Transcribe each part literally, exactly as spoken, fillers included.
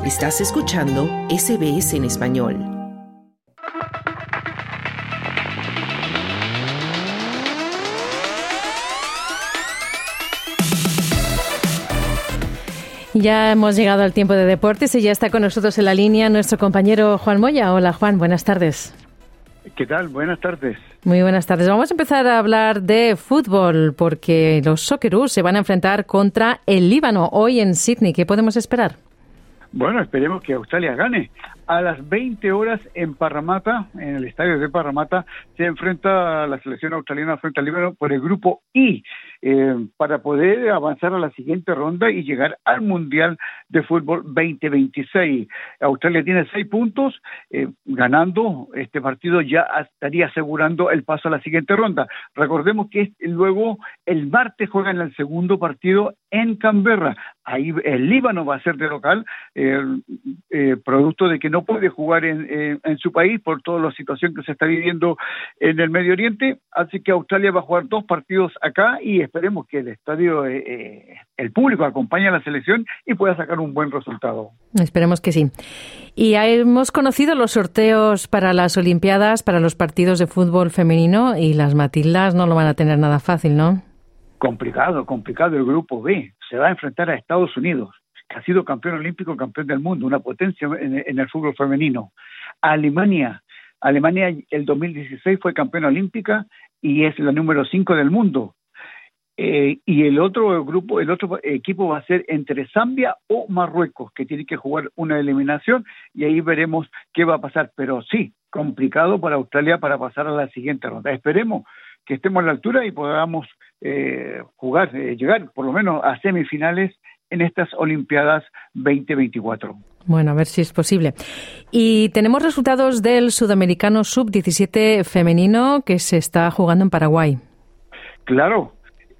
Estás escuchando S B S en español. Ya hemos llegado al tiempo de deportes y ya está con nosotros en la línea nuestro compañero Juan Moya. Hola Juan, buenas tardes. ¿Qué tal? Buenas tardes. Muy buenas tardes. Vamos a empezar a hablar de fútbol porque los Socceroos se van a enfrentar contra el Líbano hoy en Sydney. ¿Qué podemos esperar? Bueno, esperemos que Australia gane. A las veinte horas en Parramatta, en el estadio de Parramatta, se enfrenta la selección australiana frente al Líbano por el grupo I, eh, para poder avanzar a la siguiente ronda y llegar al Mundial de Fútbol veinte veintiséis. Australia tiene seis puntos, eh, ganando este partido ya estaría asegurando el paso a la siguiente ronda. Recordemos que luego el martes juegan el segundo partido en Canberra. Ahí el Líbano va a ser de local, eh, eh, producto de que no puede jugar en, en, en su país por toda la situación que se está viviendo en el Medio Oriente, así que Australia va a jugar dos partidos acá y esperemos que el estadio, eh, eh, el público acompañe a la selección y pueda sacar un buen resultado. Esperemos que sí. Y hemos conocido los sorteos para las Olimpiadas, para los partidos de fútbol femenino, y las Matildas no lo van a tener nada fácil, ¿no? Complicado, complicado el grupo B. Se va a enfrentar a Estados Unidos, que ha sido campeón olímpico, campeón del mundo, una potencia en, en el fútbol femenino. Alemania, Alemania el dos mil dieciséis fue campeona olímpica y es la número cinco del mundo. Eh, y el otro grupo, el otro equipo va a ser entre Zambia o Marruecos, que tiene que jugar una eliminación y ahí veremos qué va a pasar. Pero sí, complicado para Australia para pasar a la siguiente ronda. Esperemos que estemos a la altura y podamos eh, jugar, eh, llegar por lo menos a semifinales en estas Olimpiadas veinte veinticuatro. Bueno, a ver si es posible. Y tenemos resultados del Sudamericano sub diecisiete femenino que se está jugando en Paraguay. Claro,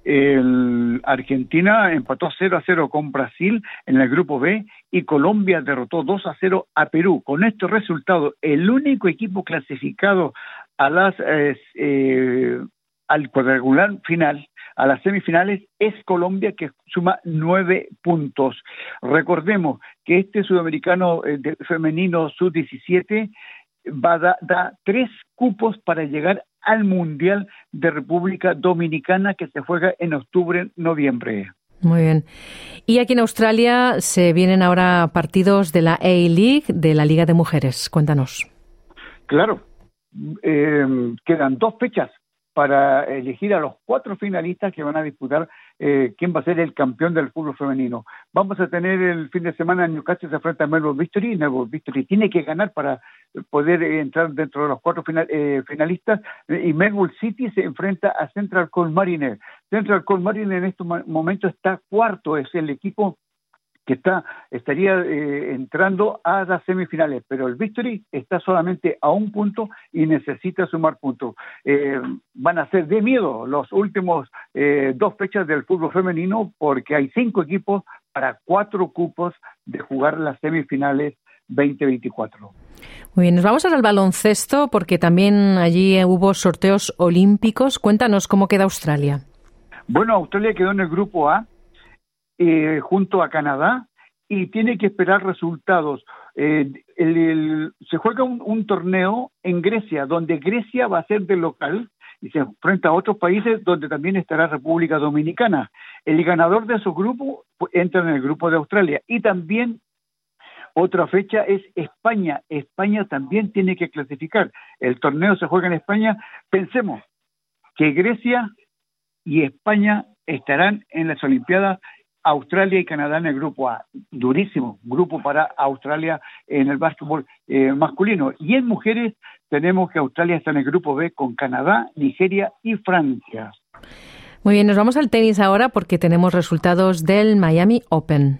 el Argentina empató cero a cero con Brasil en el grupo B y Colombia derrotó dos a cero a Perú. Con este resultado, el único equipo clasificado a las eh, eh, al cuadrangular final, a las semifinales, es Colombia, que suma nueve puntos. Recordemos que este sudamericano eh, de, femenino sub diecisiete va a dar da tres cupos para llegar al Mundial de República Dominicana, que se juega en octubre, noviembre. Muy bien. Y aquí en Australia se vienen ahora partidos de la A-League, de la Liga de Mujeres. Cuéntanos. Claro, eh, quedan dos fechas para elegir a los cuatro finalistas que van a disputar eh, quién va a ser el campeón del fútbol femenino. Vamos a tener el fin de semana en Newcastle se enfrenta a Melbourne Victory, y Melbourne Victory tiene que ganar para poder eh, entrar dentro de los cuatro final, eh, finalistas, y Melbourne City se enfrenta a Central Coast Mariners. Central Coast Mariners en este momento está cuarto, es el equipo que está estaría eh, entrando a las semifinales, pero el Victory está solamente a un punto y necesita sumar puntos. Eh, van a ser de miedo los últimos eh, dos fechas del fútbol femenino, porque hay cinco equipos para cuatro cupos de jugar las semifinales veinte veinticuatro. Muy bien, nos vamos ahora al baloncesto, porque también allí hubo sorteos olímpicos. Cuéntanos cómo queda Australia. Bueno, Australia quedó en el grupo A, Eh, junto a Canadá, y tiene que esperar resultados. Eh, el, el, se juega un, un torneo en Grecia, donde Grecia va a ser de local y se enfrenta a otros países donde también estará República Dominicana. El ganador de esos grupos entra en el grupo de Australia. Y también otra fecha es España. España también tiene que clasificar. El torneo se juega en España. Pensemos que Grecia y España estarán en las Olimpiadas, Australia y Canadá en el grupo A. Durísimo grupo para Australia en el básquetbol eh, masculino. Y en mujeres tenemos que Australia está en el grupo B con Canadá, Nigeria y Francia. Muy bien, nos vamos al tenis ahora porque tenemos resultados del Miami Open.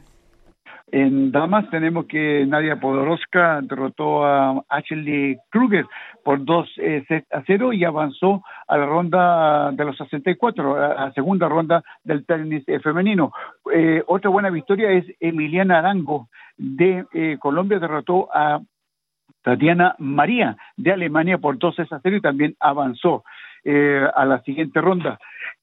En damas tenemos que Nadia Podoroska derrotó a Ashley Kruger por dos eh, a cero y avanzó a la ronda de los sesenta y cuatro, a la segunda ronda del tenis eh, femenino. Eh, otra buena victoria es Emiliana Arango de eh, Colombia, derrotó a Tatiana María de Alemania por dos a cero y también avanzó eh, a la siguiente ronda.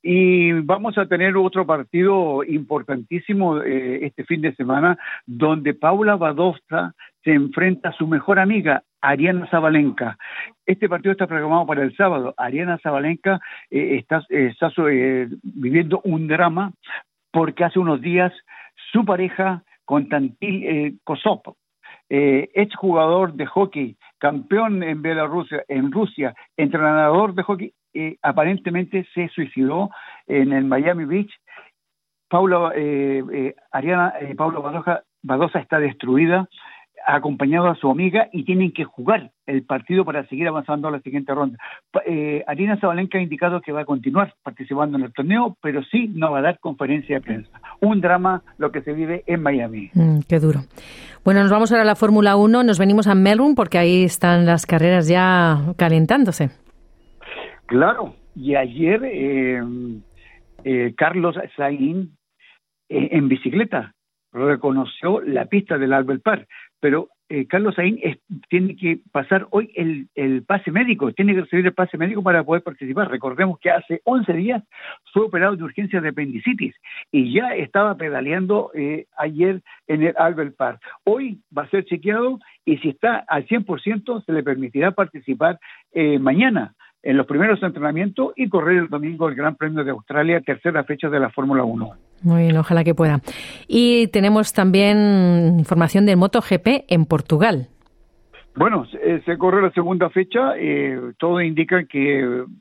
Y vamos a tener otro partido importantísimo eh, este fin de semana, donde Paula Badosa se enfrenta a su mejor amiga, Ariana Sabalenka. Este partido está programado para el sábado. Ariana Sabalenka eh, está, eh, está eh, viviendo un drama porque hace unos días su pareja, Konstantin eh, Kosov, eh, exjugador de hockey, campeón en Bielorrusia, en Rusia, entrenador de hockey, eh, aparentemente se suicidó en el Miami Beach. Paula, eh, eh, Ariana, eh, Paula Badosa, Badosa está destruida, ha acompañado a su amiga y tienen que jugar el partido para seguir avanzando a la siguiente ronda. Eh, Ariana Sabalenka ha indicado que va a continuar participando en el torneo, pero sí no va a dar conferencia de prensa. Un drama lo que se vive en Miami. Mm, qué duro. Bueno, nos vamos ahora a la Fórmula uno, nos venimos a Melbourne porque ahí están las carreras ya calentándose. Claro, y ayer eh, eh, Carlos Sainz eh, en bicicleta reconoció la pista del Albert Park, pero eh, Carlos Sainz es, tiene que pasar hoy el, el pase médico, tiene que recibir el pase médico para poder participar. Recordemos que hace once días fue operado de urgencia de apendicitis y ya estaba pedaleando eh, ayer en el Albert Park. Hoy va a ser chequeado y si está al cien por ciento se le permitirá participar eh, mañana en los primeros entrenamientos y correr el domingo el Gran Premio de Australia, tercera fecha de la Fórmula uno. Muy bien, ojalá que pueda. Y tenemos también información del MotoGP en Portugal. Bueno, se, se corre la segunda fecha, eh, todo indica que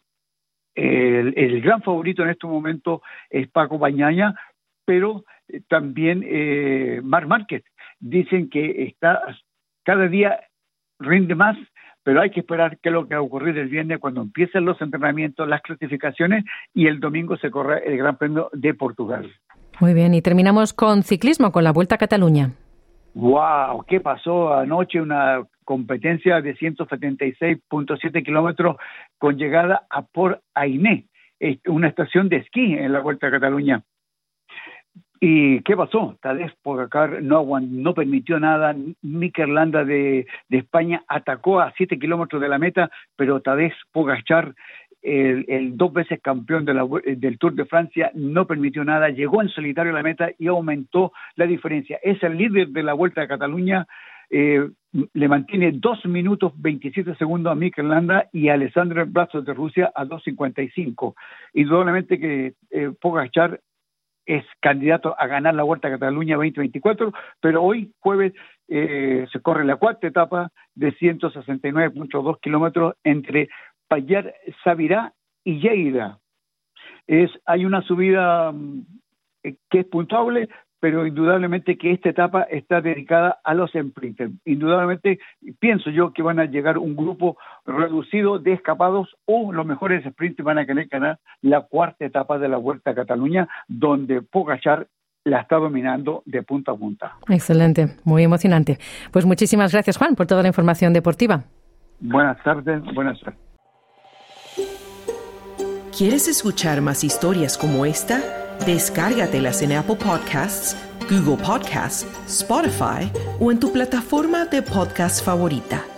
el, el gran favorito en este momento es Paco Bagnaia, pero también eh, Marc Márquez. Dicen que está cada día rinde más, pero hay que esperar qué es lo que va a ocurrir el viernes cuando empiecen los entrenamientos, las clasificaciones y el domingo se corre el Gran Premio de Portugal. Muy bien, y terminamos con ciclismo, con la Vuelta a Cataluña. ¡Wow! ¿Qué pasó anoche? Una competencia de ciento setenta y seis punto siete kilómetros con llegada a Port Ainé, una estación de esquí en la Vuelta a Cataluña. ¿Y qué pasó? Tadej Pogacar no, no permitió nada. Mikel Landa de, de España atacó a siete kilómetros de la meta, pero Tadej Pogacar, el, el dos veces campeón de la, del Tour de Francia, no permitió nada. Llegó en solitario a la meta y aumentó la diferencia. Es el líder de la Vuelta a Cataluña. Eh, le mantiene dos minutos veintisiete segundos a Mikel Landa y a Alexander Blasov de Rusia a dos cincuenta y cinco. Indudablemente que eh, Pogacar es candidato a ganar la Vuelta a Cataluña veinte veinticuatro, pero hoy, jueves, eh, se corre la cuarta etapa de ciento sesenta y nueve punto dos kilómetros entre Payar Sabirá y Lleida. Es, hay una subida eh, que es puntuable, pero indudablemente que esta etapa está dedicada a los sprinters. Indudablemente pienso yo que van a llegar un grupo reducido de escapados o los mejores sprinters van a querer ganar la cuarta etapa de la Vuelta a Cataluña, donde Pogacar la está dominando de punta a punta. Excelente, muy emocionante. Pues muchísimas gracias, Juan, por toda la información deportiva. Buenas tardes, buenas tardes. ¿Quieres escuchar más historias como esta? Descárgatelas en Apple Podcasts, Google Podcasts, Spotify o en tu plataforma de podcast favorita.